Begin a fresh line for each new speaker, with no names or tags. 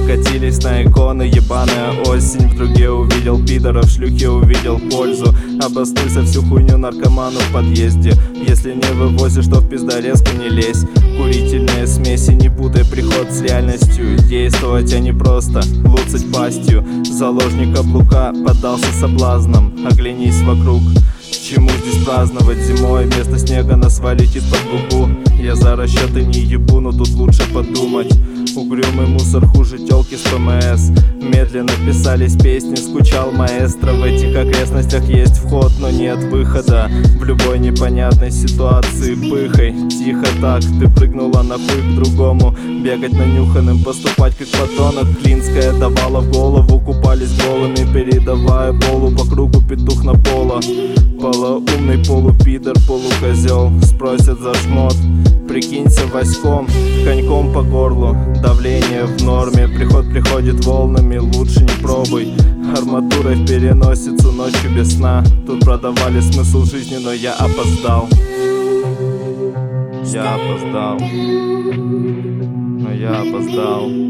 Накатились на иконы, ебаная осень. В друге увидел пидоров, в шлюхе увидел пользу. Обоснуйся всю хуйню наркоману в подъезде. Если не вывозишь, то в пиздорезку не лезь. Курительные смеси, не путай приход с реальностью. Действовать, а не просто луцать пастью. Заложник каблука поддался соблазнам. Оглянись вокруг, к чему здесь праздновать? Зимой вместо снега нас валит под губу. Я за расчеты не ебу, но тут лучше подумать. Угрюмый мусор хуже тёлки с ПМС. Медленно писались песни, скучал маэстро. В этих окрестностях есть вход, но нет выхода. В любой непонятной ситуации пыхай. Тихо так, ты прыгнула на хуй к другому. Бегать нанюханным, поступать как подонок. Клинская давала в голову, купались голыми, передавая полу по кругу петух на поло. Полоумный полупидор, полукозел. Спросят за шмот, прикинься Васьком, коньком по горлу. Давление в норме, приход приходит волнами. Лучше не пробуй, арматурой в переносицу ночью без сна. Тут продавали смысл жизни, но я опоздал. Я опоздал, но я опоздал.